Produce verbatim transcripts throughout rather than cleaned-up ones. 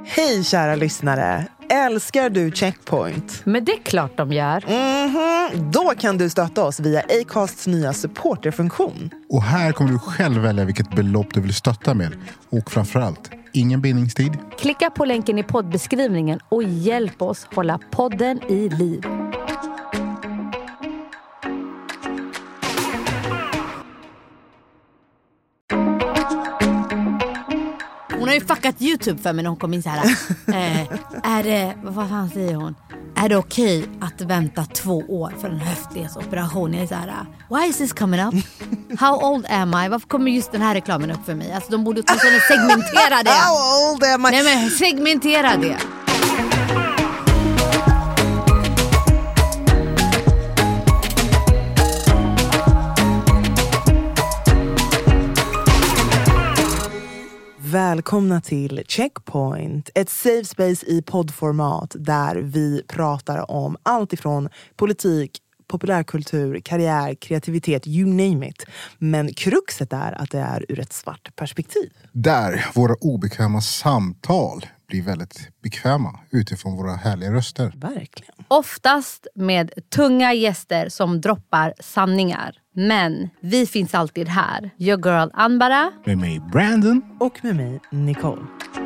Hej kära lyssnare, älskar du Checkpoint? Men det är klart de gör. Mm-hmm. Då kan du stötta oss via Acasts nya supporterfunktion. Och här kommer du själv välja vilket belopp du vill stötta med. Och framförallt, ingen bindningstid. Klicka på länken i poddbeskrivningen och hjälp oss hålla podden i liv. Hon har ju fuckat YouTube för mig när hon kom in så här. eh, är det, vad fan säger hon? Är det okej okay att vänta två år för en höftledsoperation? Jag är så här, why is this coming up? How old am I? Varför kommer just den här reklamen upp för mig? Alltså de borde åtminstone segmentera det. How old am I? Nej men segmentera det. Välkomna till Checkpoint, ett safe space i poddformat där vi pratar om allt ifrån politik, populärkultur, karriär, kreativitet, you name it. Men kruxet är att det är ur ett svart perspektiv. Där våra obekväma samtal blir väldigt bekväma utifrån våra härliga röster. Verkligen. Oftast med tunga gäster som droppar sanningar. Men vi finns alltid här. Your girl Anbara. Med mig Brandon. Och med mig Nicole.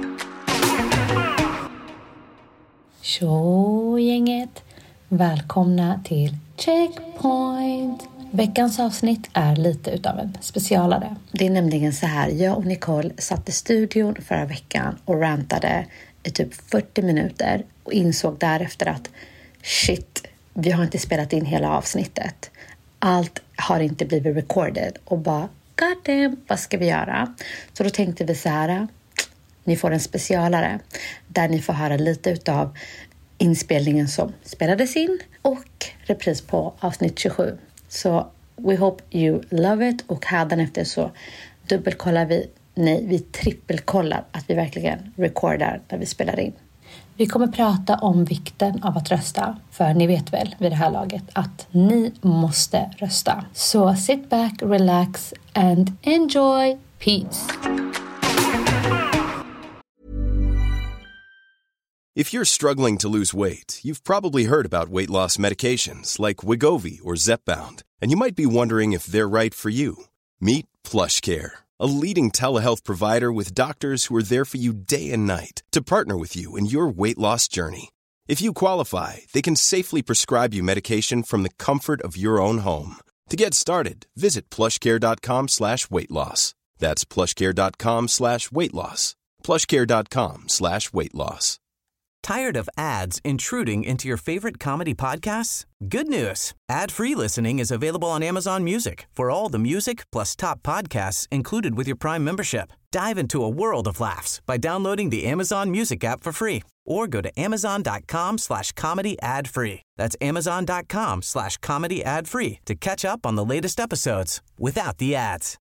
Tjo gänget. Välkomna till Checkpoint. Veckans avsnitt är lite utav en specialare. Det är nämligen så här, jag och Nicole satt i studion förra veckan och rantade i typ fyrtio minuter och insåg därefter att shit, vi har inte spelat in hela avsnittet. Allt har inte blivit recorded och bara, god damn, vad ska vi göra? Så då tänkte vi så här, ni får en specialare där ni får höra lite utav inspelningen som spelades in och repris på avsnitt tjugosju. Så we hope you love it, och hädanefter så dubbelkollar vi, nej vi trippelkollar att vi verkligen recordar när vi spelar in. Vi kommer prata om vikten av att rösta, för ni vet väl vid det här laget att ni måste rösta. Så sit back, relax and enjoy. Peace. If you're struggling to lose weight, you've probably heard about weight loss medications like Wegovy or Zepbound, and you might be wondering if they're right for you. Meet PlushCare, a leading telehealth provider with doctors who are there for you day and night to partner with you in your weight loss journey. If you qualify, they can safely prescribe you medication from the comfort of your own home. To get started, visit plushcare.com slash weight loss. That's plushcare.com slash weight loss. plushcare.com slash weight loss. Tired of ads intruding into your favorite comedy podcasts? Good news. Ad-free listening is available on Amazon Music for all the music plus top podcasts included with your Prime membership. Dive into a world of laughs by downloading the Amazon Music app for free or go to amazon.com slash comedy ad free. That's amazon.com slash comedy ad free to catch up on the latest episodes without the ads.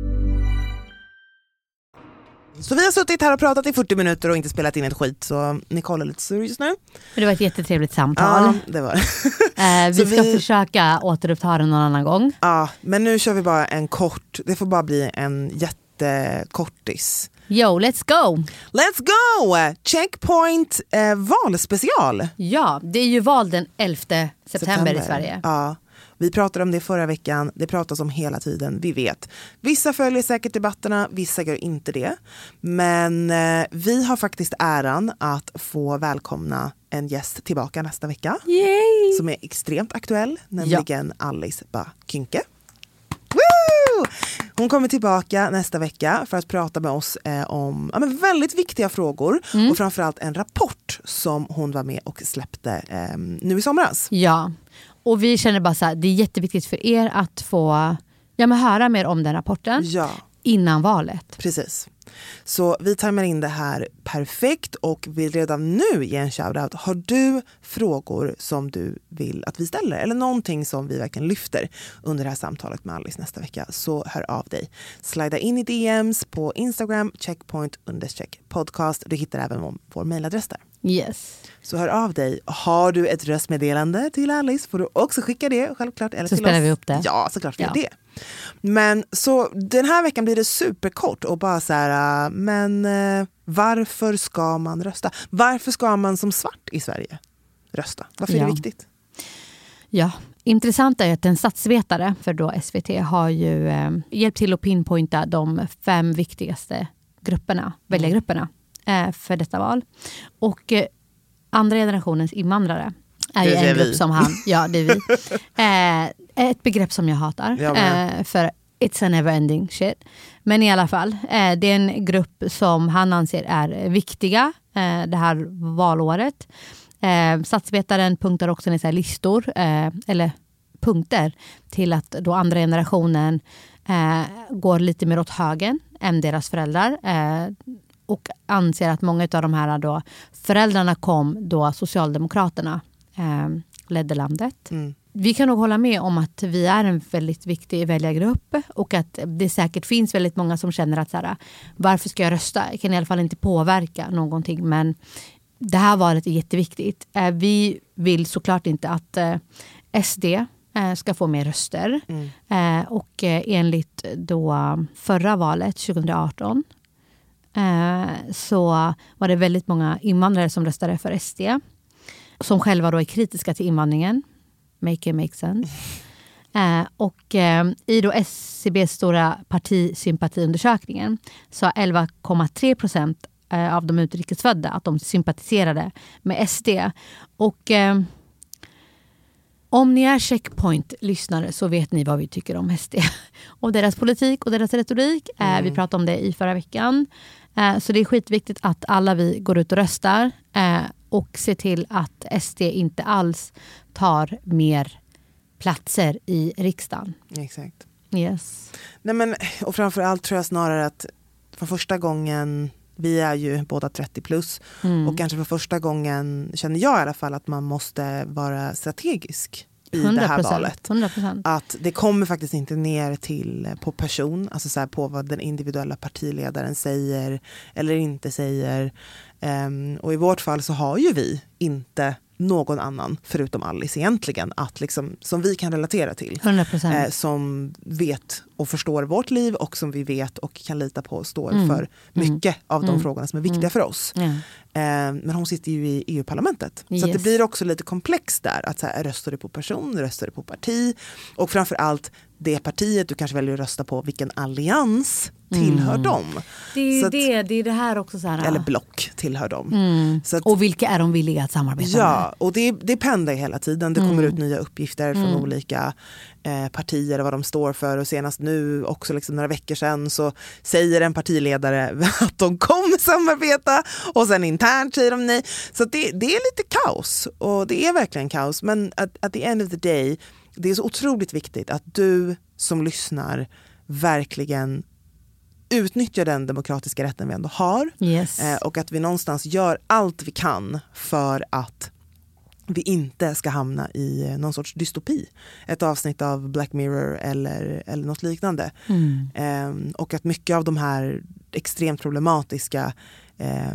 Så vi har suttit här och pratat i fyrtio minuter och inte spelat in ett skit, så Nicole är lite sur just nu. Men det var ett jättetrevligt samtal. Ja, det var eh, Vi ska vi... försöka återuppta det någon annan gång. Ja, men nu kör vi bara en kort. Det får bara bli en jättekortis. Yo, let's go! Let's go! Checkpoint eh, valspecial. Ja, det är ju val den elfte september, september. i Sverige. Ja. Vi pratade om det förra veckan, det pratas om hela tiden, vi vet. Vissa följer säkert debatterna, vissa gör inte det. Men eh, vi har faktiskt äran att få välkomna en gäst tillbaka nästa vecka. Yay! Som är extremt aktuell, nämligen ja. Alice Bah Kuhnke. Woo! Hon kommer tillbaka nästa vecka för att prata med oss eh, om ja, men väldigt viktiga frågor. Mm. Och framförallt en rapport som hon var med och släppte eh, nu i somras. Ja. Och vi känner bara så här, det är jätteviktigt för er att få ja, men höra mer om den rapporten ja. innan valet. Precis. Så vi tajmar in det här perfekt och vill redan nu ge en shoutout. Har du frågor som du vill att vi ställer eller någonting som vi verkligen lyfter under det här samtalet med Alice nästa vecka, så hör av dig. Slida in i D Ms på Instagram, checkpoint understreck podcast. Du hittar även vår mejladress där. Yes. Så hör av dig. Har du ett röstmeddelande till Alice får du också skicka det, självklart. Eller så till spelar oss. Vi upp det. Ja, såklart vi ja. gör det. Men så den här veckan blir det superkort och bara så här, men eh, varför ska man rösta? Varför ska man som svart i Sverige rösta? Varför är Ja. det viktigt? Ja, intressant är att en statsvetare för då S V T har ju eh, hjälpt till att pinpointa de fem viktigaste grupperna, väljargrupperna eh, för detta val. Och eh, andra generationens invandrare är ju Det är en grupp vi. som han, ja det är vi. Eh, ett begrepp som jag hatar. Jag med. Eh, för it's a never ending shit. Men i alla fall, eh, det är en grupp som han anser är viktiga eh, det här valåret. Eh, statsvetaren punktar också ner så här listor eh, eller punkter till att då andra generationen eh, går lite mer åt höger än deras föräldrar eh, och anser att många av de här då föräldrarna kom då Socialdemokraterna eh, ledde landet. Mm. Vi kan nog hålla med om att vi är en väldigt viktig väljargrupp och att det säkert finns väldigt många som känner att så här, varför ska jag rösta? Jag kan i alla fall inte påverka någonting, men det här valet är jätteviktigt. Vi vill såklart inte att S D ska få mer röster. Mm. Och enligt då förra valet tjugo arton så var det väldigt många invandrare som röstade för S D. Som själva då är kritiska till invandringen. Make it make sense. Mm. Och i då S C B:s stora partisympatiundersökningen så har elva komma tre procent av de utrikesfödda att de sympatiserade med S D. Och eh, om ni är Checkpoint-lyssnare så vet ni vad vi tycker om S D. Och deras politik och deras retorik. Mm. Eh, vi pratade om det i förra veckan. Eh, så det är skitviktigt att alla vi går ut och röstar. Eh, och ser till att S D inte alls tar mer platser i riksdagen. Exakt. Yes. Nej, men, och framförallt tror jag snarare att för första gången, vi är ju båda trettio plus mm. och kanske för första gången känner jag i alla fall att man måste vara strategisk i det här valet. hundra procent. Att det kommer faktiskt inte ner till på person, alltså så här på vad den individuella partiledaren säger eller inte säger. Um, och i vårt fall så har ju vi inte någon annan förutom Alice egentligen att liksom, som vi kan relatera till. hundra procent. Eh, som vet och förstår vårt liv och som vi vet och kan lita på står mm. för mycket mm. av de mm. frågorna som är viktiga mm. för oss. Mm. Eh, men hon sitter ju i E U-parlamentet. Yes. Så att det blir också lite komplext där. Att så här, röstar du på person, röstar du på parti och framförallt det partiet du kanske väljer att rösta på, vilken allians tillhör mm. dem. Det är så att, det, det är det här också så här. Eller block tillhör dem. Mm. Så att, och vilka är de villiga att samarbeta ja, med? Ja, och det, det pendlar hela tiden. Det kommer mm. ut nya uppgifter från mm. olika eh, partier och vad de står för. Och senast nu, också liksom några veckor sedan, så säger en partiledare att de kommer samarbeta och sen internt säger de nej. Så det, det är lite kaos och det är verkligen kaos. Men at, at the end of the day, det är så otroligt viktigt att du som lyssnar verkligen utnyttjar den demokratiska rätten vi ändå har. Yes. Eh, och att vi någonstans gör allt vi kan för att vi inte ska hamna i någon sorts dystopi. Ett avsnitt av Black Mirror eller, eller något liknande. Mm. Eh, och att mycket av de här extremt problematiska eh,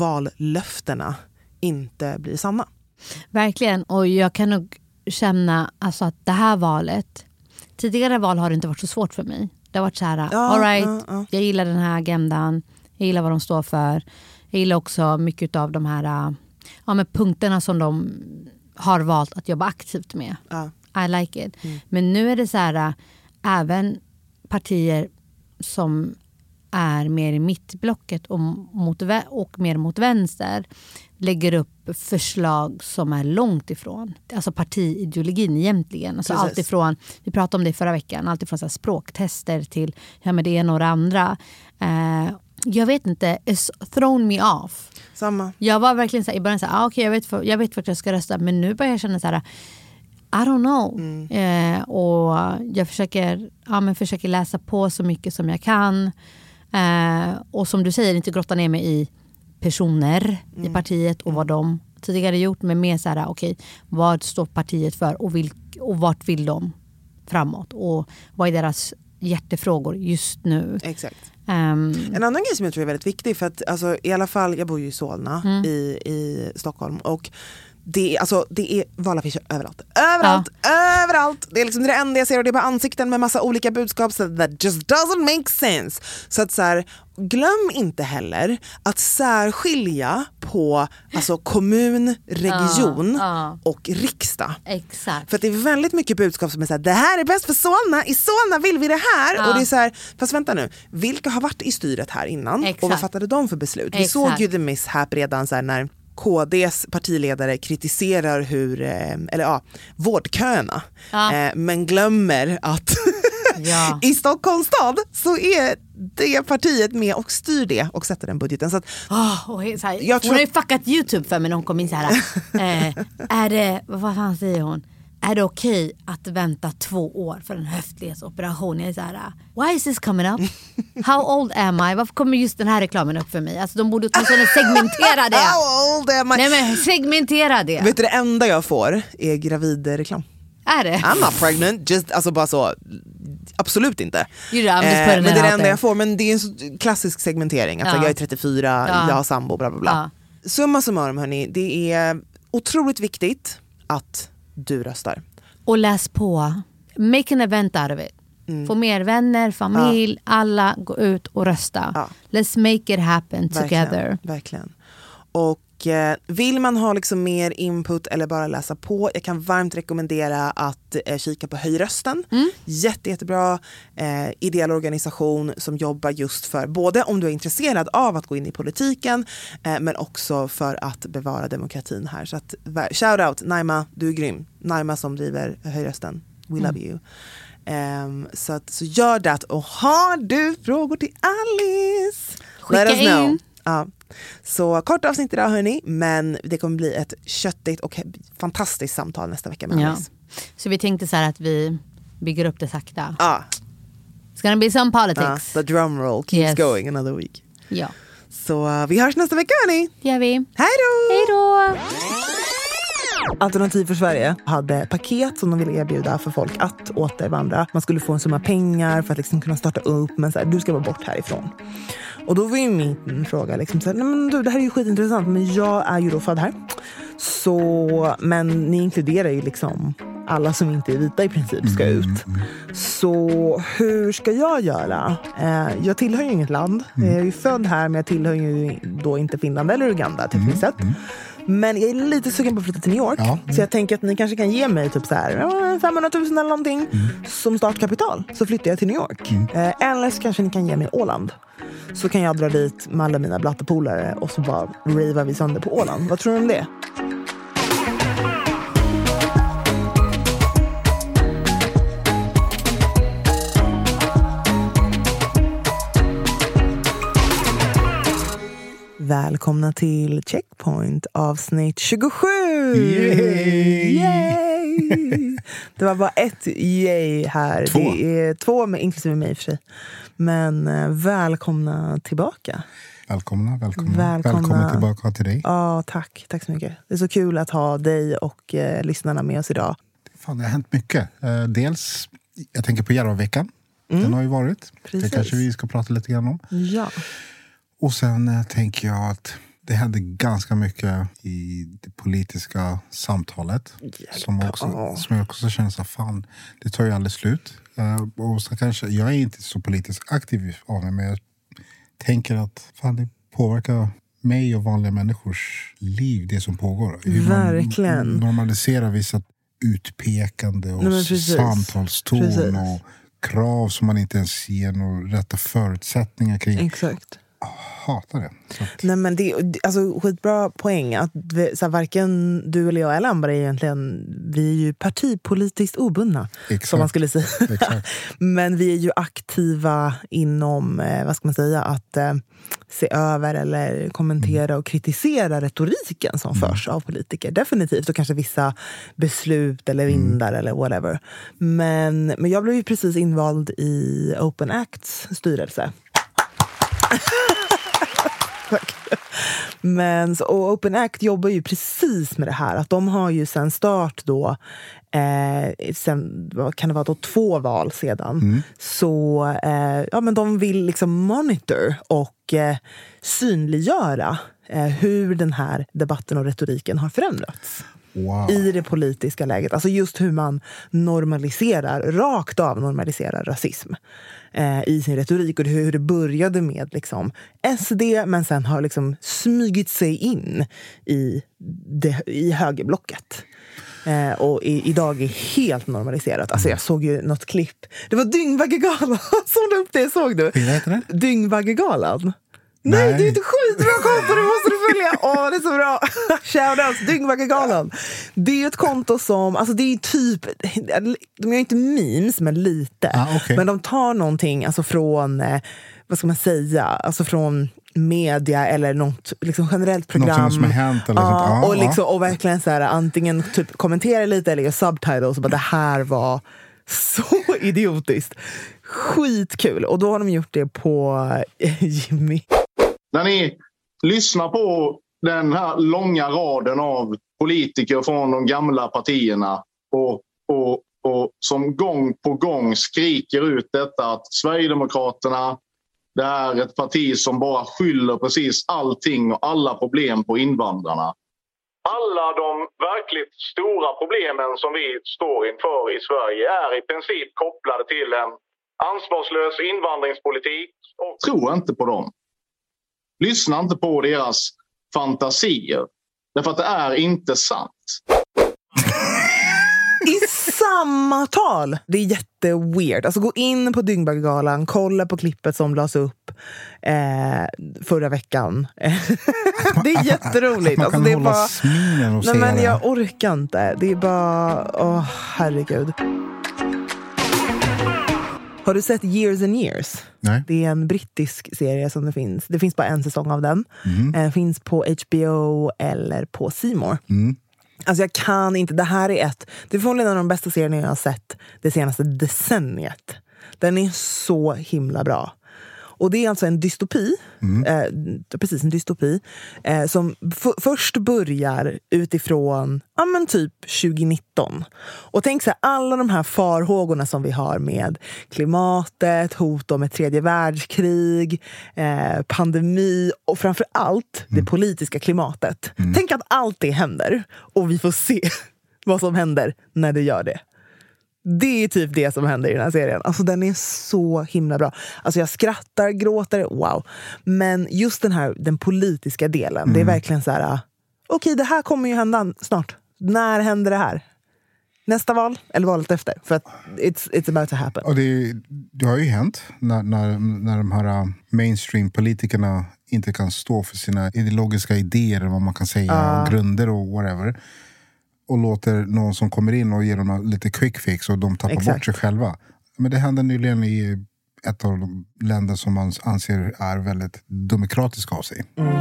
vallöftena inte blir sanna. Verkligen, och jag kan nog känna alltså att det här valet, tidigare val har det inte varit så svårt för mig. Det har varit så här, ja, all right, ja, ja. jag gillar den här agendan, jag gillar vad de står för. Jag gillar också mycket av de här ja, med punkterna som de har valt att jobba aktivt med. Ja. I like it. Mm. Men nu är det så här, även partier som är mer i mittblocket och, mot, och mer mot vänster lägger upp förslag som är långt ifrån alltså partiideologin egentligen. Alltså allt ifrån, vi pratade om det förra veckan, allt ifrån så här språktester till ja, men det är några andra. Eh, jag vet inte, it's thrown me off. Samma. Jag var verkligen så här, i början så här, ah, okej, jag vet för, jag vet vart jag ska rösta, men nu börjar jag känna så här, I don't know. Mm. Eh, och jag försöker, ja, men försöker läsa på så mycket som jag kan. Eh, och som du säger, inte grotta ner mig i personer mm. i partiet och vad de tidigare gjort, men mer så här, okej, okay, vad står partiet för och, vilk, och vart vill de framåt och vad är deras hjärtefrågor just nu. Exakt. Um, en annan grej som jag tror är väldigt viktig, för att alltså, i alla fall, jag bor ju i Solna mm. i, i Stockholm, och Det är, alltså, det är valaffischer överallt. Överallt, ja. överallt. Det är liksom det enda jag ser och det är bara ansikten med massa olika budskap. So that just doesn't make sense. Så att så här, glöm inte heller att särskilja på alltså, kommun, region ja, ja. och riksdag. Exakt. För att det är väldigt mycket budskap som är så här, det här är bäst för Solna, i Solna vill vi det här. Ja. Och det är så här, fast vänta nu, vilka har varit i styret här innan? Exakt. Och vad fattade de för beslut? Exakt. Vi såg ju the mishap redan så här när K D:s partiledare kritiserar hur, eller ja, vårdköerna. Ja. Eh, men glömmer att ja. i Stockholms stad så är det partiet med och styr det och sätter den budgeten. Så att, oh, och så här, jag hon tror... har ju fuckat YouTube för mig när hon kom in så här. eh, är det, vad fan säger hon? Är det okej att vänta två år för en höftledsoperation? Jag är så här, why is this coming up? How old am I? Varför kommer just den här reklamen upp för mig? Alltså de borde åtminstone segmentera det. How old am I? Nej men segmentera det. Vet du, det enda jag får är gravidreklam. Är det? I'm not pregnant, just, alltså bara så, absolut inte. Eh, men det är det enda jag får, men det är en så klassisk segmentering. Alltså, ja. Jag är trettiofyra, ja. jag har sambo, bla bla bla. Ja. Summa summarum hörni, det är otroligt viktigt att du röstar. Och läs på. Make an event out of it. Mm. Få mer vänner, familj, ja. alla gå ut och rösta. Ja. Let's make it happen verkligen, together. Verkligen. Och eh, vill man ha liksom mer input eller bara läsa på, jag kan varmt rekommendera att eh, kika på Höj rösten. Mm. Jätte, jättebra eh, ideell organisation som jobbar just för både om du är intresserad av att gå in i politiken eh, men också för att bevara demokratin här. Så att, shout out Naima, du är grym. Naima som driver Höj rösten. We love mm. you. Um, så, att, så gör det. Och har du frågor till Alice, skicka let us know. in. Ja. Så kort avsnitt idag hörni, men det kommer bli ett köttigt och fantastiskt samtal nästa vecka med Alice. Ja. Så vi tänkte så här att vi bygger upp det sakta. Ja. It's gonna be some politics. Ja, the drum roll keeps yes. going another week. Ja. Så uh, vi hörs nästa vecka hörni. Det gör vi. Hej då! Hej då! Alternativ för Sverige hade paket som de ville erbjuda för folk att återvandra. Man skulle få en summa pengar för att liksom kunna starta upp, men så här, du ska vara bort härifrån. Och då var ju min fråga liksom så här, nej men du, det här är ju skitintressant, men jag är ju då född här. Så, men ni inkluderar ju liksom alla som inte är vita i princip ska ut. Så hur ska jag göra? Eh, jag tillhör ju inget land. Jag är ju född här, men jag tillhör ju då inte Finland eller Uganda tekniskt sett. Men jag är lite sugen på att flytta till New York. Ja. Så jag tänker att ni kanske kan ge mig typ så här femhundratusen eller någonting mm. som startkapital. Så flyttar jag till New York. Mm. Eh, eller så kanske ni kan ge mig Åland. Så kan jag dra dit med alla mina blattepolare och så bara ravar vi sönder på Åland. Vad tror du om det? Välkomna till Checkpoint avsnitt tjugosju! Yay! Yay! Det var bara ett yay här. Två. Det är två med, inklusive mig för sig. Men eh, välkomna tillbaka. Välkomna, välkomna. Välkomna, välkomna tillbaka till dig. Ja, tack. Tack så mycket. Det är så kul att ha dig och eh, lyssnarna med oss idag. Fan, det har hänt mycket. Eh, dels, jag tänker på Järvaveckan. Mm. Den har ju varit. Precis. Det kanske vi ska prata lite grann om. Ja. Och sen äh, tänker jag att det hände ganska mycket i det politiska samtalet. Som, också, som jag också känner så fan, det tar ju aldrig slut. Uh, och så kanske, jag är inte så politiskt aktiv av mig, men jag tänker att fan, det påverkar mig och vanliga människors liv, det som pågår. Verkligen. Man normaliserar vissa utpekande och Nej, samtalston precis. Och krav som man inte ens ger några rätta förutsättningar kring. Exakt. Jag hatar det. Att... Nej, men det är alltså skitbra poäng att vi, så här, varken du eller jag eller Amber är egentligen, vi är ju partipolitiskt obundna. Exakt. Som man skulle säga. Men vi är ju aktiva inom, eh, vad ska man säga, att eh, se över eller kommentera mm. och kritisera retoriken som mm. förs av politiker. Definitivt, och kanske vissa beslut eller vindar mm. eller whatever. Men, men jag blev ju precis invald i Open Acts styrelse. Men så, och Open Act jobbar ju precis med det här, att de har ju sen start då eh, sen vad kan det vara då två val sedan mm. så eh, ja men de vill liksom monitor och eh, synliggöra eh, hur den här debatten och retoriken har förändrats. Wow. I det politiska läget. Alltså just hur man normaliserar, rakt av normaliserar rasism eh, i sin retorik. Och hur det började med liksom S D men sen har liksom smygit sig in i, det, i högerblocket. Eh, och i, idag är helt normaliserat. Alltså jag såg ju något klipp. Det var Dyngbaggegalan. Såg du upp det? Såg du? Vad heter det? Dyngbaggegalan. Nej, Nej, det är inte skitbra konto, det måste du följa. Åh, det är så bra. Shoutouts, Dyngbaggegalan. Det är ett konto som, alltså det är typ, de gör inte memes, men lite. Ah, okay. Men de tar någonting alltså från, eh, vad ska man säga, alltså från media eller något liksom generellt program. Något som har hänt eller ja, sånt. Ah, och, liksom, och verkligen så här, antingen typ kommentera lite eller göra subtitles och bara det här var så idiotiskt. Skitkul. Och då har de gjort det på Jimmy. När ni lyssnar på den här långa raden av politiker från de gamla partierna och, och, och som gång på gång skriker ut detta att Sverigedemokraterna, det är ett parti som bara skyller precis allting och alla problem på invandrarna. Alla de verkligt stora problemen som vi står inför i Sverige är i princip kopplade till en ansvarslös invandringspolitik. Och tror inte på dem. Lyssna inte på deras fantasier. Därför att det är inte sant. I samma tal! Det är jätteweird. Alltså gå in på Dyngbaggegalan, kolla på klippet som lades upp eh, förra veckan. Det är jätteroligt. Man alltså, kan det är hålla bara... sminen och Nej, se men det. jag orkar inte. Det är bara... Åh, oh, herregud. Har du sett Years and Years? Nej. Det är en brittisk serie som det finns. Det finns bara en säsong av den. Mm. Den finns på H B O eller på C More. Mm. Alltså jag kan inte, det här är ett, det är förmodligen en av de bästa serierna jag har sett det senaste decenniet. Den är så himla bra. Och det är alltså en dystopi, mm. eh, precis en dystopi, eh, som f- först börjar utifrån ja, men typ tjugonitton. Och tänk så här, alla de här farhågorna som vi har med klimatet, hot om ett tredje världskrig, eh, pandemi och framför allt det politiska klimatet. Mm. Tänk att allt det händer och vi får se vad som händer när det gör det. Det är typ det som händer i den här serien. Alltså den är så himla bra. Alltså jag skrattar, gråter, wow. Men just den här, den politiska delen, mm. det är verkligen så här, okej okay, det här kommer ju hända snart. När händer det här? Nästa val eller valet efter? För att it's, it's about to happen. Och det, det har ju hänt när, när, när de här mainstream-politikerna inte kan stå för sina ideologiska idéer, vad man kan säga, uh. och grunder och whatever. Och låter någon som kommer in och ger dem lite quick fix och de tappar Exakt. bort sig själva. Men det hände nyligen i ett av de länder som man anser är väldigt demokratiska av sig. Mm.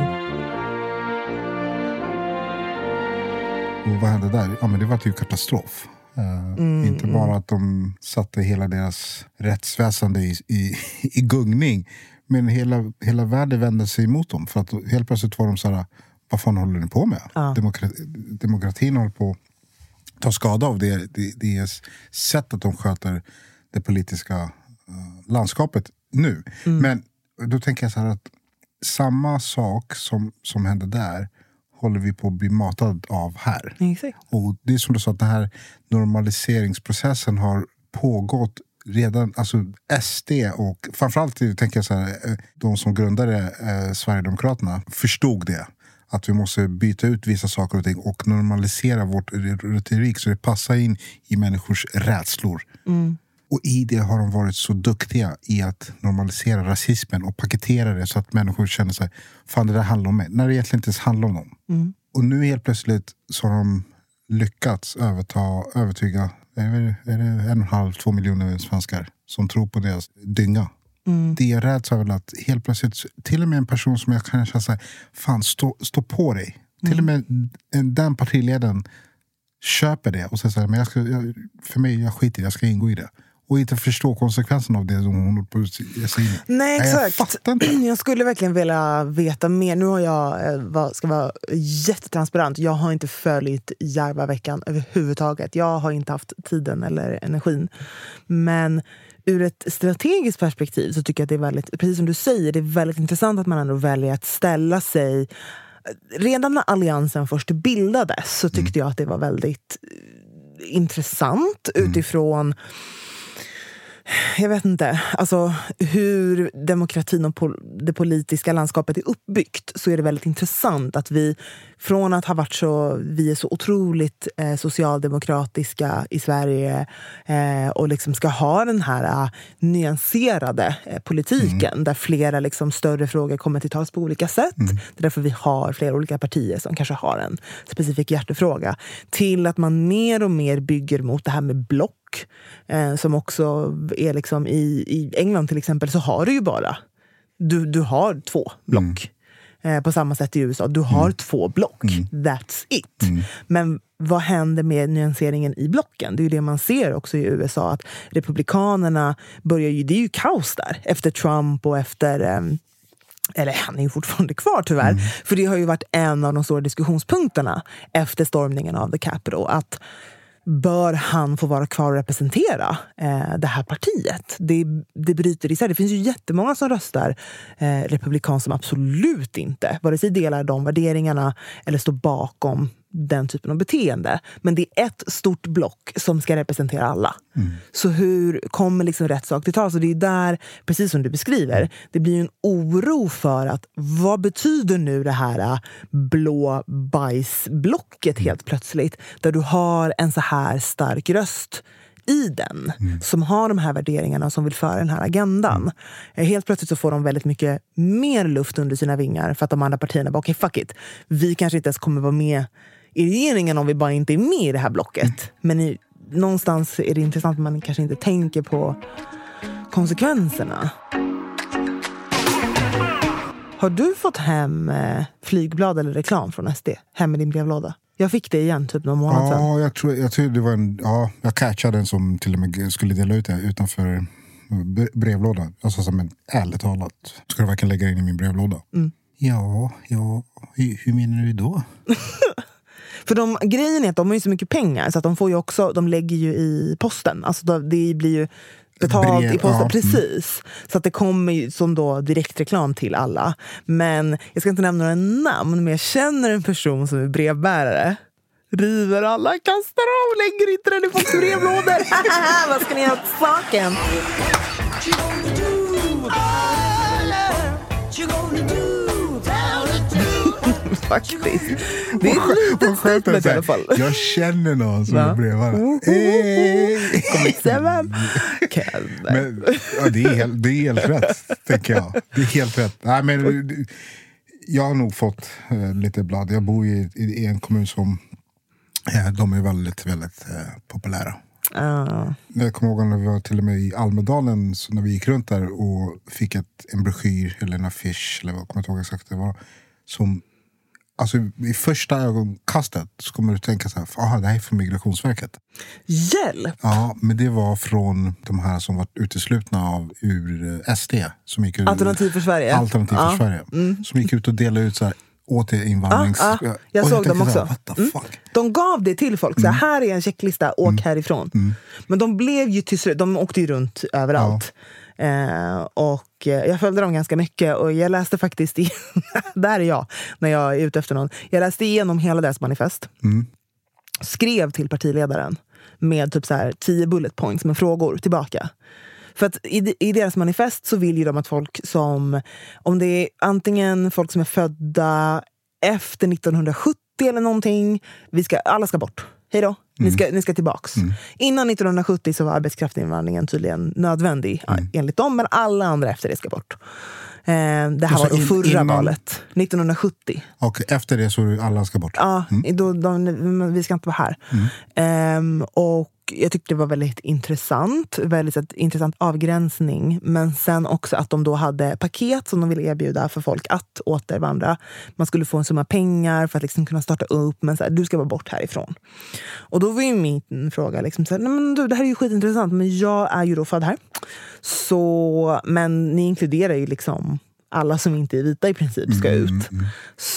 Och vad hände där? Ja, men det var ju katastrof. Uh, mm, inte bara mm. att de satte hela deras rättsväsende i, i, i gungning. Men hela, hela världen vände sig emot dem. För att helt plötsligt var de så här, vad fan håller ni på med? Ja. Demokrati, demokratin håller på att ta skada av det, det, det sätt att de sköter det politiska uh, landskapet nu. Mm. Men då tänker jag så här att samma sak som, som hände där håller vi på att bli matad av här. Exakt. Och det är som du sa att den här normaliseringsprocessen har pågått redan, alltså S D och framförallt tänker jag så här, de som grundade eh, Sverigedemokraterna förstod det. Att vi måste byta ut vissa saker och ting och normalisera vårt retorik så det passar in i människors rädslor. Mm. Och i det har de varit så duktiga i att normalisera rasismen och paketera det så att människor känner sig, fan det där handlar om mig. När det egentligen inte ens handlar om dem. Mm. Och nu helt plötsligt så har de lyckats överta, övertyga, är det, är det en och en halv, två miljoner svenskar som tror på deras dynga. Mm. Det är rädd så väl att helt plötsligt, till och med en person som jag kan känna såhär, fan stå, stå på dig. Mm. Till och med en, den partiledaren köper det och säger såhär, men jag ska, jag, för mig, jag skiter i det, jag ska ingå i det. Och inte förstå konsekvenserna av det som hon håller på att säga. Nej, exakt. Jag, jag skulle verkligen vilja veta mer. Nu har jag, ska vara jättetransparent, jag har inte följt Järvaveckan överhuvudtaget. Jag har inte haft tiden eller energin. Men ur ett strategiskt perspektiv så tycker jag att det är väldigt, precis som du säger, det är väldigt intressant att man ändå väljer att ställa sig redan när alliansen först bildades så tyckte mm. jag att det var väldigt intressant mm. utifrån, jag vet inte, alltså hur demokratin och pol- det politiska landskapet är uppbyggt, så är det väldigt intressant att vi från att ha varit så, vi är så otroligt eh, socialdemokratiska i Sverige eh, och liksom ska ha den här uh, nyanserade eh, politiken mm. där flera liksom större frågor kommer till tals på olika sätt. Mm. Det är därför vi har flera olika partier som kanske har en specifik hjärtefråga, till att man mer och mer bygger mot det här med block. Eh, som också är liksom i, i England till exempel, så har du ju bara du, du har två block mm. eh, på samma sätt i U S A, du har mm. två block, mm. that's it mm. men vad händer med nyanseringen i blocken? Det är ju det man ser också i U S A, att republikanerna börjar ju, det är ju kaos där efter Trump och efter eh, eller han är ju fortfarande kvar tyvärr, mm. för det har ju varit en av de stora diskussionspunkterna efter stormningen av The Capitol, att bör han få vara kvar och representera eh, det här partiet? Det, det bryter isär. Det finns ju jättemånga som röstar eh, republikan som absolut inte vare sig delar de värderingarna eller står bakom den typen av beteende. Men det är ett stort block som ska representera alla. Mm. Så hur kommer liksom rätt sak till tal? Så det är där, precis som du beskriver, det blir ju en oro för att vad betyder nu det här blå bajsblocket helt plötsligt? Där du har en så här stark röst i den, mm. som har de här värderingarna, som vill föra den här agendan. Mm. Helt plötsligt så får de väldigt mycket mer luft under sina vingar, för att de andra partierna bara, okej, okay, fuck it. Vi kanske inte ens kommer vara med i regeringen om vi bara inte är med i det här blocket. Mm. Men i, någonstans är det intressant att man kanske inte tänker på konsekvenserna. Har du fått hem eh, flygblad eller reklam från S D hem i din brevlåda? Jag fick det igen typ någon månad sedan. Ja, jag tror, jag tror det var en, ja, jag catchade den som till och med skulle dela ut det utanför brevlådan. Alltså som en ärligt talat, ska du verkligen lägga in i min brevlåda? Mm. Ja, ja, hur, hur menar du då? För de, grejen är att de har ju så mycket pengar så att de får ju också, de lägger ju i posten. Alltså då, det blir ju betalt brev, i posten, ja. Precis. Så att det kommer ju som då direktreklam till alla. Men jag ska inte nämna några namn, men jag känner en person som är brevbärare. River alla, kastar av, lägger inte den i folks brevlådor. Vad ska ni göra åt saken? Faktiskt. Det är ett litet statement i alla fall. Jag känner någon som är brevare. Men ja, det, är helt, det är helt rätt, tänker jag. Det är helt rätt. Nej, men jag har nog fått uh, lite blad. Jag bor i, i, i en kommun som uh, de är väldigt, väldigt uh, populära. Uh. Jag kommer ihåg när vi var till och med i Almedalen, så när vi gick runt där och fick ett, en broschyr eller en affisch, eller vad kommer jag inte ihåg exakt det var, som alltså i första ögonkastet så kommer du tänka så här, aha, det här är från Migrationsverket. Hjälp! Ja, men det var från de här som var uteslutna av ur S D. Som gick ut, Alternativ för Sverige. Alternativ ja. för Sverige. Mm. Som gick ut och delade ut så här återinvandrings... Ja, ja. Jag och såg jag dem också. Så här, what the fuck? Mm. De gav det till folk. Så här, här är en checklista, åk mm. härifrån. Mm. Men de blev ju till slut, de åkte ju runt överallt. Ja. Eh, och jag följde dem ganska mycket och jag läste faktiskt i, där är jag när jag är ute efter någon, jag läste igenom hela deras manifest, mm. skrev till partiledaren med typ så här tio bullet points med frågor tillbaka, för att i, i deras manifest så vill ju de att folk som, om det är antingen folk som är födda efter nittonhundrasjuttio eller någonting, vi ska, alla ska bort. Hej då, ni ska, mm. ni ska tillbaks. Mm. Innan nittonhundrasjuttio så var arbetskraftinvandringen tydligen nödvändig, mm. enligt dem, men alla andra efter det ska bort. Eh, det här var då förra innan... valet, nittonhundrasjuttio. Och efter det så alla ska bort? Ja, mm. då, de, vi ska inte vara här. Mm. Eh, och jag tyckte det var väldigt intressant, väldigt ett, intressant avgränsning, men sen också att de då hade paket som de ville erbjuda för folk att återvandra. Man skulle få en summa pengar för att liksom kunna starta upp, men så här, du ska vara bort härifrån. Och då var ju min fråga liksom så här, nej men du, det här är ju skitintressant, men jag är ju då född här. Så, men ni inkluderar ju liksom alla som inte är vita i princip ska ut. Mm, mm.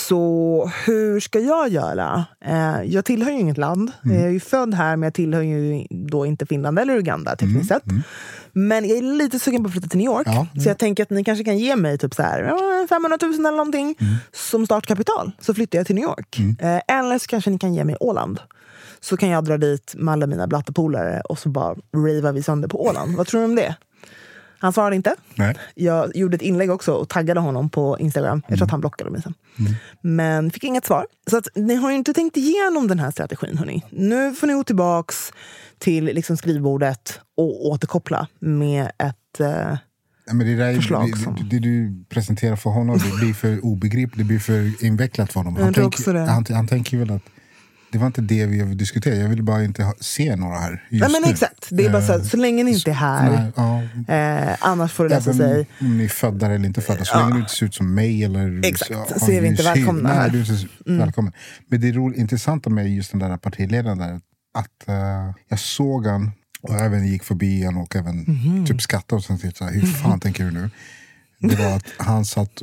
Så hur ska jag göra? Eh, jag tillhör ju inget land. Mm. Jag är ju född här, men jag tillhör ju då inte Finland eller Uganda tekniskt mm, sett. Mm. Men jag är lite sugen på att flytta till New York. Ja, mm. Så jag tänker att ni kanske kan ge mig typ så här femhundratusen eller någonting mm. som startkapital. Så flyttar jag till New York. Mm. Eh, eller så kanske ni kan ge mig Åland. Så kan jag dra dit med alla mina blattepolare och så bara ravar vi sönder på Åland. Vad tror du om det? Han svarade inte. Nej. Jag gjorde ett inlägg också och taggade honom på Instagram. Jag tror mm. att han blockade mig sen. Mm. Men fick inget svar. Så att ni har ju inte tänkt igenom den här strategin, hörni. Nu får ni gå tillbaks till liksom skrivbordet och återkoppla med ett eh, ja, men det där, förslag. Det, som... det, det du presenterar för honom, det blir för obegripligt, det blir för invecklat för honom. Han, tänk, han, han tänker väl att det var inte det vi ville diskutera. Jag ville bara inte ha, se några här just Nej, men nu. Exakt. Det är bara så, så länge ni inte är här. Nej, ja. eh, annars får det läsa Även sig. Om ni är födda eller inte födda. Så ja. länge du inte ser ut som mig. Eller, exakt. Så, så är vi inte välkomna Nej, här. du är inte mm. välkommen. Men det är roligt, intressant med just den där partiledaren där. Att uh, jag såg han och även gick förbi han och även mm. typ skattade och sen tänkte så här, hur fan mm. tänker du nu? Det var att han satt,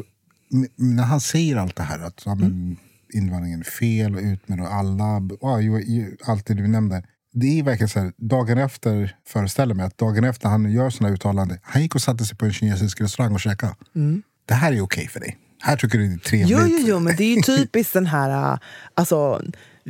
när han säger allt det här att ja, men, invandringen är fel och ut med och alla, oh, ju, ju, allt det du nämnde. Det är verkligen så här, dagen efter, föreställer mig att dagen efter han gör såna uttalanden, han gick och satte sig på en kinesisk restaurang och käkade. Mm. Det här är okej för dig. Här tycker du det är trevligt. Jo, jo, jo, men det är ju typiskt den här, alltså,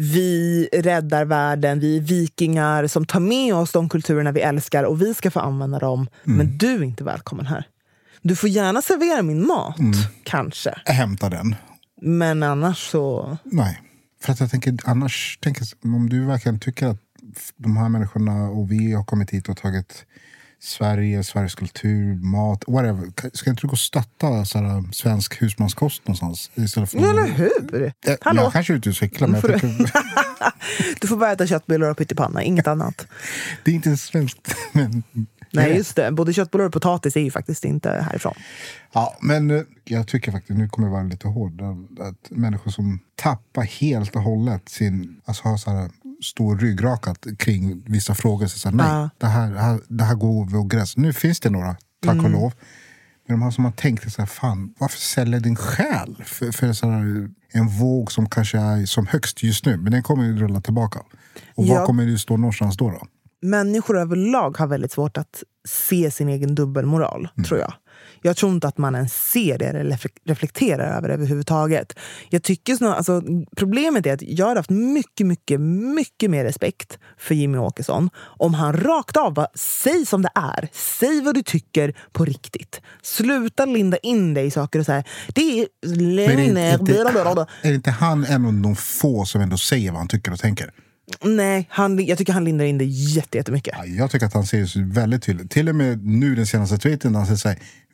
vi räddar världen, vi är vikingar som tar med oss de kulturerna vi älskar och vi ska få använda dem, mm. men du är inte välkommen här. Du får gärna servera min mat, mm. kanske. Jag hämtar den. Men annars så... Nej, för att jag tänker, annars tänker om du verkligen tycker att de här människorna och vi har kommit hit och tagit Sverige, Sveriges kultur, mat, whatever. Ska inte du gå och stötta såhär, svensk husmanskost någonstans? Istället för eller hur? Jag, Hallå? Jag kanske är ute och cyklar, men jag tycker... Du får bara äta köttbullar och pyttipanna, inget annat. Det är inte svenskt, men... Nej, just det. Både köttbullar och potatis är ju faktiskt inte härifrån. Ja, men jag tycker faktiskt, nu kommer jag vara lite hård, att människor som tappar helt och hållet sin, alltså har så här stor ryggrakat kring vissa frågor, så säger nej, ja. det, här, det, här, det här går över gräns. Nu finns det några, tack mm. och lov. Men de här som har tänkt så här, fan, varför säljer din själ för, för så här, en våg som kanske är som högst just nu, men den kommer ju rulla tillbaka. Och ja. Var kommer du stå någonstans då då? Människor överlag har väldigt svårt att se sin egen dubbelmoral, mm. tror jag. Jag tror inte att man ens ser det eller reflekterar över det överhuvudtaget. Jag tycker snarare, alltså, problemet är att jag har haft mycket, mycket, mycket mer respekt för Jimmy Åkesson om han rakt av bara, säg som det är. Säg vad du tycker på riktigt. Sluta linda in dig i saker och så här. Det är lögner. Är det inte han en av de få som ändå säger vad han tycker och tänker? Nej, han, jag tycker han lindar in det jättemycket. Ja, jag tycker att han säger så väldigt tydligt. Till och med nu den senaste tweeten han säger så här,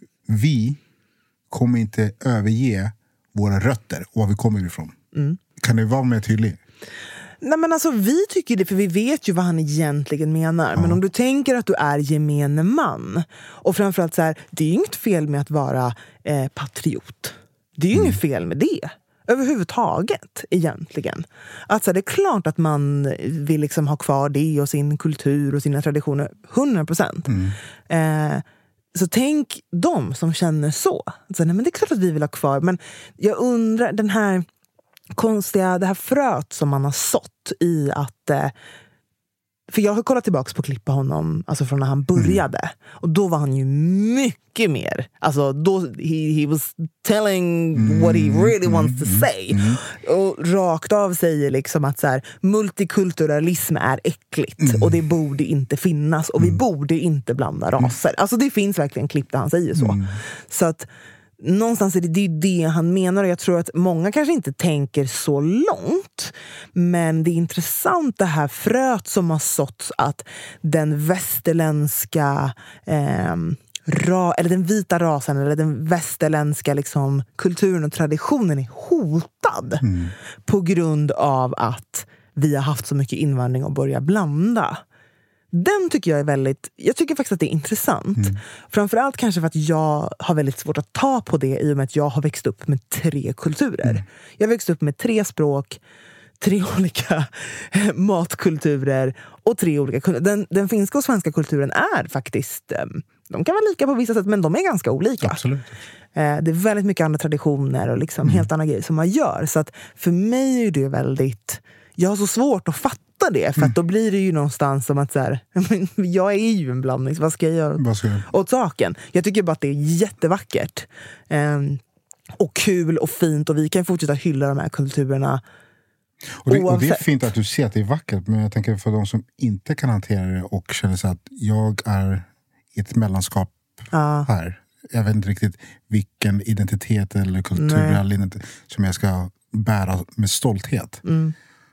vi kommer inte överge våra rötter och var vi kommer ifrån. Mm. Kan du vara mer tydlig? Nej, men alltså vi tycker det, för vi vet ju vad han egentligen menar. Ja. Men om du tänker att du är gemene man och framförallt så här, det är ju inget fel med att vara eh, patriot. Det är ju mm. inget fel med det. Överhuvudtaget egentligen. Alltså det är klart att man vill liksom ha kvar det och sin kultur och sina traditioner hundra procent. Mm. Eh, så tänk de som känner så. Alltså, nej, men det är klart att vi vill ha kvar. Men jag undrar, den här konstiga, det här fröet som man har sått i att... Eh, för jag har kollat tillbaka på klipp på honom, alltså från när han började. Mm. Och då var han ju mycket mer. Alltså då, he, he was telling mm. what he really wants to say. Mm. Och rakt av säger liksom att så här, multikulturalism är äckligt. Mm. Och det borde inte finnas. Och vi mm. borde inte blanda raser. Alltså det finns verkligen klipp där han säger så. Mm. Så att någonstans är det, det är det han menar, och jag tror att många kanske inte tänker så långt, men det är intressant det här fröet som har såtts att den västerländska eh, ra, eller den vita rasen eller den västerländska liksom, kulturen och traditionen är hotad mm. på grund av att vi har haft så mycket invandring och börja blanda. Den tycker jag är väldigt, jag tycker faktiskt att det är intressant. Mm. Framförallt kanske för att jag har väldigt svårt att ta på det i och med att jag har växt upp med tre kulturer. Mm. Jag har växt upp med tre språk, tre olika matkulturer och tre olika kulturer. Den, den finska och svenska kulturen är faktiskt um, de kan vara lika på vissa sätt, men de är ganska olika. Absolut. Eh, det är väldigt mycket andra traditioner och liksom mm. helt andra grejer som man gör. Så att för mig är det väldigt... Jag har så svårt att fatta det, för mm. att då blir det ju någonstans som att så här, jag är ju en blandning, så vad ska jag göra vad ska jag? åt saken? Jag tycker bara att det är jättevackert. Eh, och kul och fint, och vi kan fortsätta hylla de här kulturerna. Och det, och det är fint att du ser att det är vackert, men jag tänker för de som inte kan hantera det och känner sig att jag är i ett mellanskap ah. här. Jag vet inte riktigt vilken identitet eller kulturell identitet som jag ska bära med stolthet. Mm.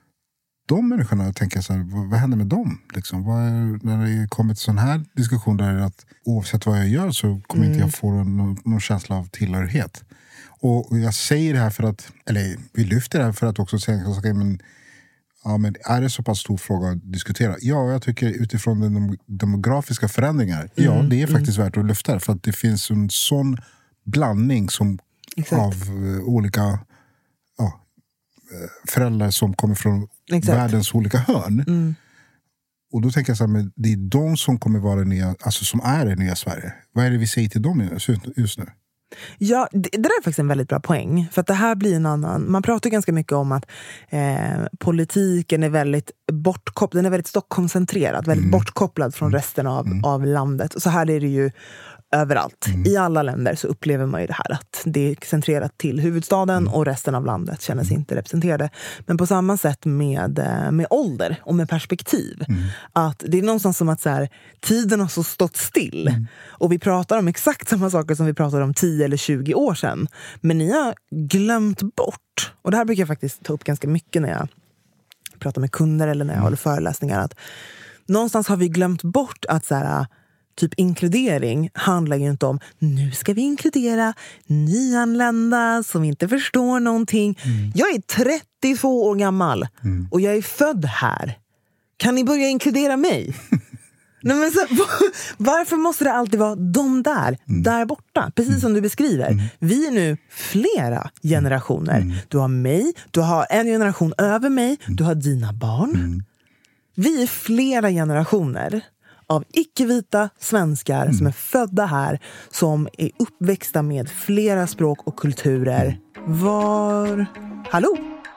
De människorna, tänker jag så här, vad, vad händer med dem? Liksom? Vad är, när det kommer till sån här diskussion där att oavsett vad jag gör så kommer mm. inte jag få någon, någon känsla av tillhörighet. Och jag säger det här för att, eller vi lyfter det här för att också säga, okay, men, ja, men är det så pass stor fråga att diskutera? Ja, jag tycker utifrån den demografiska förändringar, mm, ja, det är faktiskt mm. värt att lyfta, för att det finns en sån blandning som av uh, olika ja, föräldrar som kommer från Exakt. världens olika hörn. Mm. Och då tänker jag så här, men det är de som kommer vara det nya, alltså som är det nya Sverige. Vad är det vi säger till dem just nu? Ja, det, det där är faktiskt en väldigt bra poäng. För att det här blir en annan... Man pratar ganska mycket om att eh, politiken är väldigt bortkopplad. Den är väldigt Stockholmscentrerad. Väldigt mm. bortkopplad från resten av, mm. av landet. Och så här är det ju överallt. Mm. I alla länder så upplever man ju det här att det är centrerat till huvudstaden mm. och resten av landet känner sig inte representerade. Men på samma sätt med, med ålder och med perspektiv. Mm. Att det är någonstans som att så här, tiden har så stått still. Mm. Och vi pratar om exakt samma saker som vi pratade om tio eller tjugo år sedan. Men ni har glömt bort. Och det här brukar jag faktiskt ta upp ganska mycket när jag pratar med kunder eller när jag mm. håller föreläsningar. Att någonstans har vi glömt bort att så här, typ inkludering handlar ju inte om nu ska vi inkludera nyanlända som inte förstår någonting. Mm. Jag är trettiotvå år gammal mm. och jag är född här. Kan ni börja inkludera mig? Nej, men så, varför måste det alltid vara de där, mm. där borta? Precis mm. som du beskriver. Mm. Vi är nu flera generationer. Mm. Du har mig, du har en generation över mig, mm. du har dina barn. Mm. Vi är flera generationer av icke-vita svenskar mm. som är födda här, som är uppväxta med flera språk och kulturer. Var... Hallå?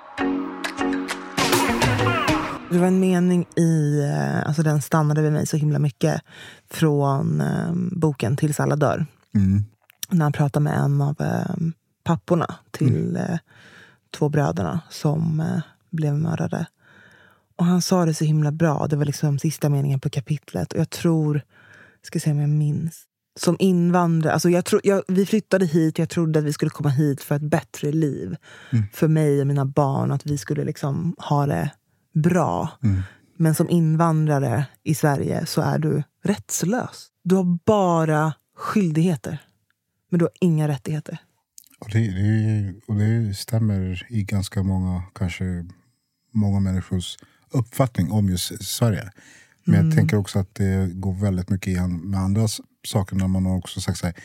Det var en mening i, alltså den stannade vid mig så himla mycket, från um, boken Tills alla dör. Mm. När han pratar med en av um, papporna till mm. uh, två bröderna som uh, blev mördade. Och han sa det så himla bra. Det var liksom sista meningen på kapitlet. Och jag tror, ska se om jag minns. Som invandrare, alltså jag tro, jag, vi flyttade hit. Jag trodde att vi skulle komma hit för ett bättre liv. Mm. För mig och mina barn. Att vi skulle liksom ha det bra. Mm. Men som invandrare i Sverige så är du rättslös. Du har bara skyldigheter. Men du har inga rättigheter. Och det, det, och det stämmer i ganska många, kanske många människors uppfattning om just Sverige. Men mm. jag tänker också att det går väldigt mycket igen med andra saker, när man har också sagt så här.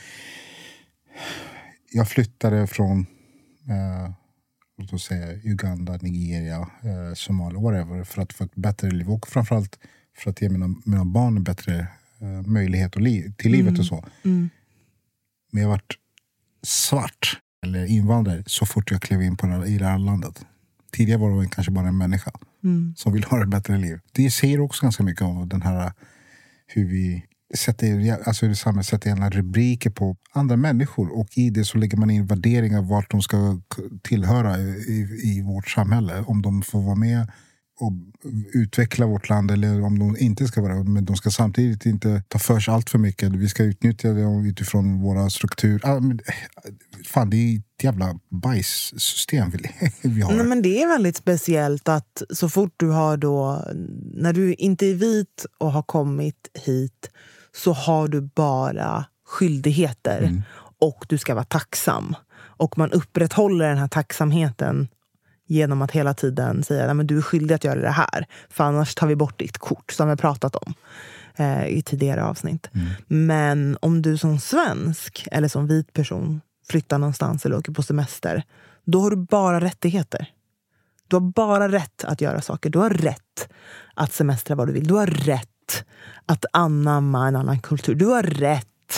Jag flyttade från eh, låt oss säga Uganda, Nigeria, eh, Somalia, whatever, för att få ett bättre liv, och framförallt för att ge mina, mina barn en bättre eh, möjlighet och li- till livet mm. och så. Mm. Men jag har varit svart eller invandrare så fort jag klev in på det, i det här landet. Tidigare var det kanske bara en människa mm. som vill ha ett bättre liv. Det säger också ganska mycket om den här, hur vi sätter, alltså i samhället sätter gärna rubriker på andra människor, och i det så lägger man in värderingar vart de ska tillhöra i, i vårt samhälle. Om de får vara med och utveckla vårt land, eller om de inte ska vara, men de ska samtidigt inte ta för sig allt för mycket. Vi ska utnyttja det utifrån våra struktur. Ah, men, fan, det är ett jävla bajssystem vi, vi har. Nej, men det är väldigt speciellt att så fort du har då, när du inte är vit och har kommit hit, så har du bara skyldigheter mm. och du ska vara tacksam. Och man upprätthåller den här tacksamheten genom att hela tiden säga att du är skyldig att göra det här. För annars tar vi bort ditt kort, som vi har pratat om eh, i tidigare avsnitt. Mm. Men om du som svensk eller som vit person flyttar någonstans eller åker på semester, då har du bara rättigheter. Du har bara rätt att göra saker. Du har rätt att semestra vad du vill. Du har rätt att anamma en annan kultur. Du har rätt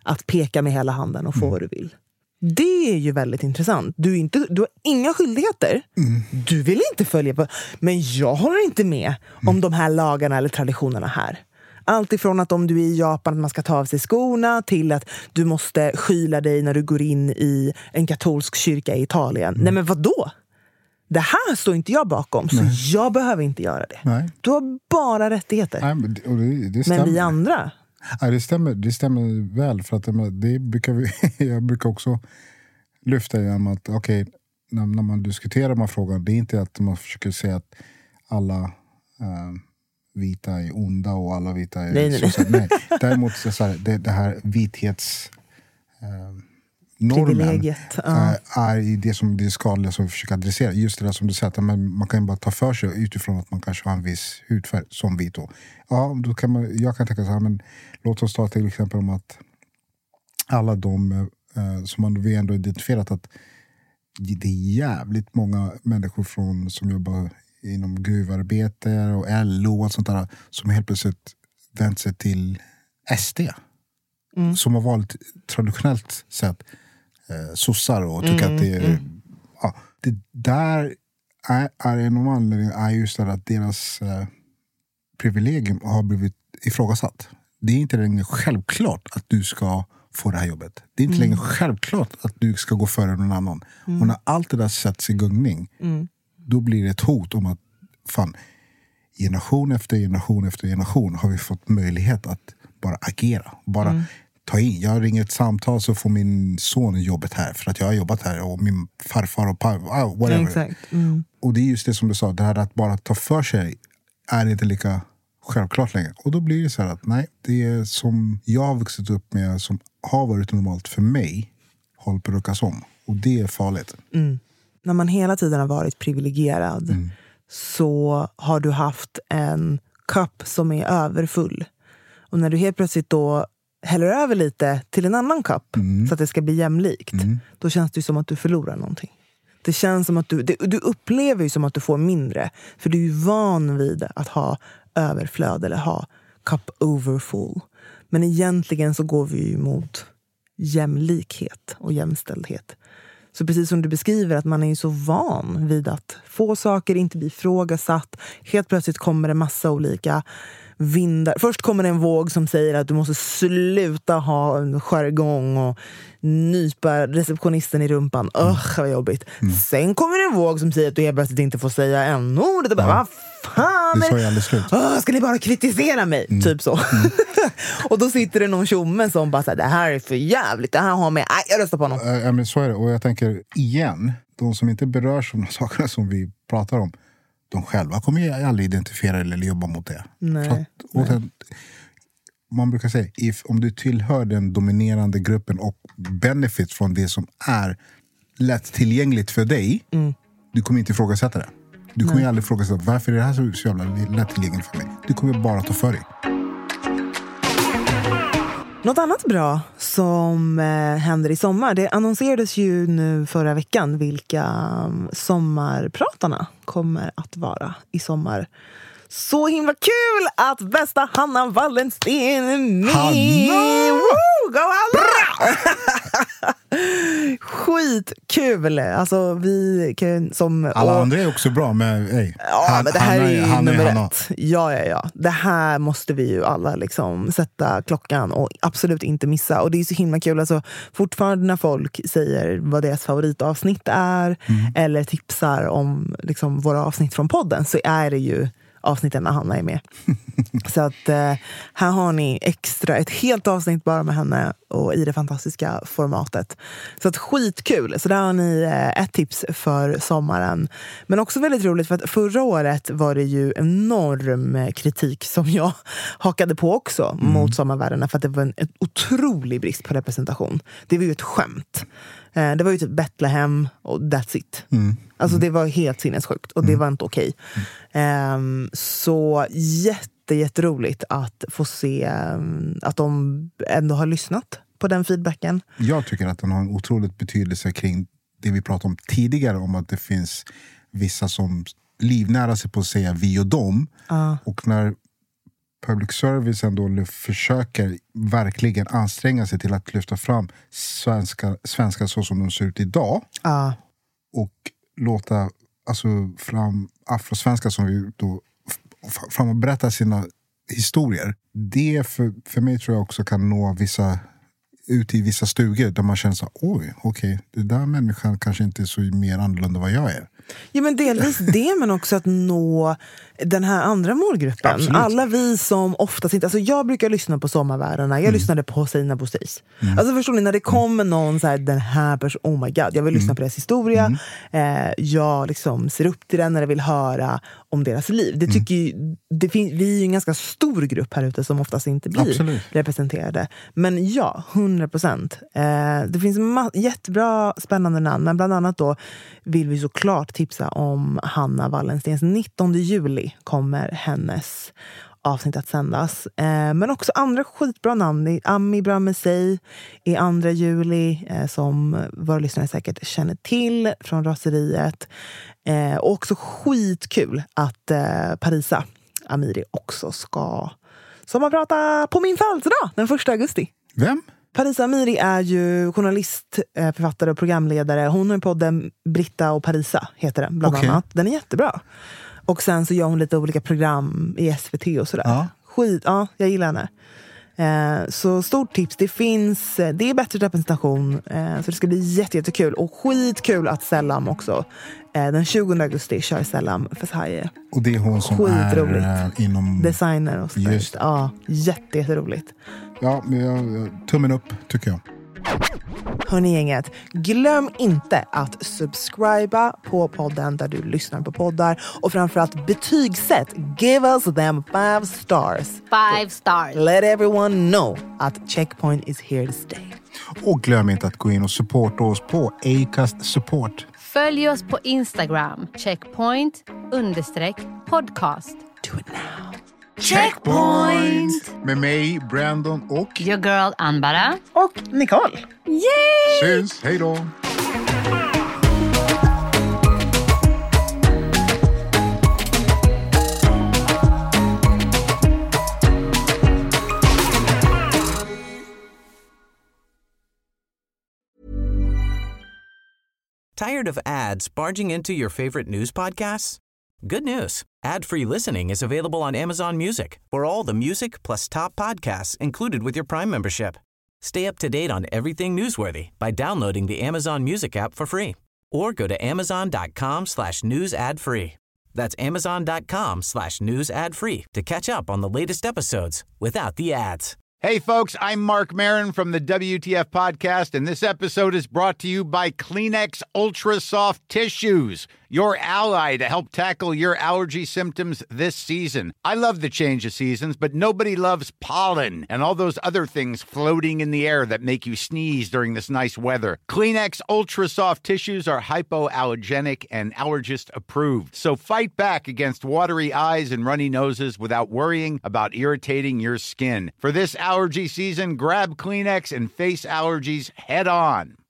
att peka med hela handen och få mm. vad du vill. Det är ju väldigt intressant. Du, är inte, du har inga skyldigheter. Mm. Du vill inte följa på. Men jag håller inte med mm. om de här lagarna eller traditionerna här. Allt ifrån att om du är i Japan att man ska ta av sig skorna till att du måste skyla dig när du går in i en katolsk kyrka i Italien. Mm. Nej men vadå? Det här står inte jag bakom, så Nej. jag behöver inte göra det. Nej. Du har bara rättigheter. Nej, men, det, det men vi andra... Ja, det stämmer, det stämmer väl, för att det brukar vi, jag brukar också lyfta genom att okej, okay, när, när man diskuterar de här frågorna, det är inte att man försöker säga att alla äh, vita är onda och alla vita är... Nej, nej, så, nej. Däremot så här, det, det här vithets... Äh, normen ja. är det som det är skadliga som vi försöker adressera. Just det där som du säger, att man, man kan bara ta för sig utifrån att man kanske har en viss hudfärg som vit. Då. Ja, då kan man, jag kan tänka så här, men låt oss ta till exempel om att alla de eh, som man vi ändå identifierat att det är jävligt många människor från, som jobbar inom gruvarbete och L O och sånt där, som helt plötsligt vänt sig till S D. Mm. Som har valt traditionellt sett eh, sossar och tycker mm, att det är... Mm. Ja, det där är, är en av anledningarna är just det att deras eh, privilegium har blivit ifrågasatt. Det är inte längre självklart att du ska få det här jobbet. Det är inte mm. längre självklart att du ska gå före någon annan. Mm. Och när allt det där sätts i gungning, mm. då blir det ett hot om att fan, generation efter generation efter generation har vi fått möjlighet att bara agera. Bara mm. ta in. Jag ringer ett samtal så får min son jobbet här för att jag har jobbat här och min farfar och par, oh, whatever. Exakt. Mm. Och det är just det som du sa, det här att bara ta för sig är inte lika självklart längre. Och då blir det så här att nej, det är som jag har vuxit upp med, som har varit normalt för mig, håller på att ruckas om. Och det är farligt. Mm. När man hela tiden har varit privilegierad mm. så har du haft en kopp som är överfull. Och när du helt plötsligt då häller över lite till en annan kopp mm. så att det ska bli jämlikt, mm. då känns det som att du förlorar någonting. Det känns som att du, det, du upplever ju som att du får mindre. För du är ju van vid att ha överflöd eller ha cup overfull. Men egentligen så går vi ju mot jämlikhet och jämställdhet. Så precis som du beskriver, att man är ju så van vid att få saker inte bli ifrågasatt. Helt plötsligt kommer det massa olika vindar. Först kommer det en våg som säger att du måste sluta ha en jargong och nypa receptionisten i rumpan. Öh, vad jobbigt. Mm. Sen kommer det en våg som säger att du helt plötsligt inte får säga en ord. Det bara, ja. vad fan? Det sa jag aldrig slut. Öh, ska ni bara kritisera mig? Mm. Typ så. Mm. Och då sitter det någon tjomme som bara säger, det här är för jävligt. Det här har med, nej, jag röstar på honom. Ja, men så är det. Och jag tänker igen, de som inte berörs av de sakerna som vi pratar om, de själva kommer ju aldrig identifiera eller jobba mot det. Nej, att, och sen, man brukar säga, if, om du tillhör den dominerande gruppen och benefit från det som är lättillgängligt för dig, mm. du kommer inte ifrågasätta det. Du kommer ju aldrig ifrågasätta, varför är det här så, så jävla lättillgängligt för mig? Du kommer bara ta för dig. Något annat bra som eh, händer i sommar, det annonserades ju nu förra veckan vilka um, sommarpratarna kommer att vara i sommar. Så himla kul att bästa Hanna Wallensten är med! Hanna! Woo, go Hanna! Skitkul! Alltså vi kan, som... Alla och, andra är också bra, men hey, ja, han, men det här Hanna, är ju Hanna, nummer Hanna. ett. Ja, ja, ja. Det här måste vi ju alla liksom sätta klockan och absolut inte missa. Och det är så himla kul. Alltså, fortfarande när folk säger vad deras favoritavsnitt är mm. eller tipsar om liksom, våra avsnitt från podden, så är det ju avsnitten när Hanna är med. Så att eh, här har ni extra ett helt avsnitt bara med henne och i det fantastiska formatet. Så att skitkul. Så där har ni eh, ett tips för sommaren. Men också väldigt roligt för att förra året var det ju enorm kritik som jag hakade på också mm. mot sommarvärdena, för att det var en, en otrolig brist på representation. Det var ju ett skämt. Eh, det var ju typ Bethlehem och that's it. Mm. Alltså det var helt sinnessjukt och det var inte okej. Okay. Um, så jätte, jätteroligt att få se um, att de ändå har lyssnat på den feedbacken. Jag tycker att den har en otroligt betydelse kring det vi pratade om tidigare, om att det finns vissa som livnära sig på att säga vi och dem. Uh. Och när public service ändå försöker verkligen anstränga sig till att lyfta fram svenska, svenska så som de ser ut idag. Ah. Och låta alltså, fram afrosvenska som vi då fram och berätta sina historier. Det för, för mig tror jag också kan nå vissa ut i vissa stugor där man känner så oj, okej, okay, det där människan kanske inte är så mer annorlunda vad jag är. Ja, men delvis det, men också att nå den här andra målgruppen. Absolut. Alla vi som oftast inte... Alltså jag brukar lyssna på Sommarvärdena. Jag mm. lyssnade på Sina Bostis. Mm. Alltså förstår ni, när det kommer någon så här, den här personen, oh my god, jag vill lyssna mm. på deras historia. Mm. Eh, jag liksom ser upp till den när jag vill höra om deras liv. Det tycker mm. ju, det fin- vi är ju en ganska stor grupp här ute som oftast inte blir Absolut. representerade. Men ja, hundra procent. Eh, det finns ma- jättebra, spännande namn. Men bland annat då vill vi såklart tipsa om Hanna Wallenstens. nittonde juli kommer hennes avsnitt att sändas. Eh, men också andra skitbra namn. Ami Bramesej i andra juli eh, som våra lyssnare säkert känner till från Raseriet. Eh, och också skitkul att eh, Parisa Amiri också ska sommarprata på min födelsedag den första augusti. Vem? Parisa Amiri är ju journalist, författare och programledare. Hon har ju podden Britta och Parisa, heter den bland okay. annat. Den är jättebra. Och sen så gör hon lite olika program i S V T och sådär. Ja. Skit, ja, jag gillar henne. Eh, så stort tips, det finns, det är bättre representation. Eh, så det ska bli jätte, jättekul. Och skitkul att Selam också. Eh, den tjugonde augusti kör Selam Fesaye. Och det är hon som är äh, inom... designer och sådär. Just. Ja, jätte, jätteroligt. Ja, men jag, tummen upp tycker jag. Hörni gänget, glöm inte att subscriba på podden där du lyssnar på poddar. Och framförallt betygsätt. Give us them five stars. Five stars. Let everyone know att Checkpoint is here to stay. Och glöm inte att gå in och supporta oss på Acast Support. Följ oss på Instagram. Checkpoint understreck podcast. Do it now. Checkpoint! Med mig, Brandon och... Your girl, Anbara. Och Nicole. Yay! Syns, hej då! Tired of ads barging into your favorite news podcasts? Good news. Ad-free listening is available on Amazon Music for all the music plus top podcasts included with your Prime membership. Stay up to date on everything newsworthy by downloading the Amazon Music app for free or go to amazon.com slash news ad free. That's amazon.com slash news ad free to catch up on the latest episodes without the ads. Hey, folks, I'm Mark Maron from the W T F Podcast, and this episode is brought to you by Kleenex Ultra Soft Tissues, your ally to help tackle your allergy symptoms this season. I love the change of seasons, but nobody loves pollen and all those other things floating in the air that make you sneeze during this nice weather. Kleenex Ultra Soft Tissues are hypoallergenic and allergist approved, so fight back against watery eyes and runny noses without worrying about irritating your skin. For this allergy season, grab Kleenex and face allergies head on.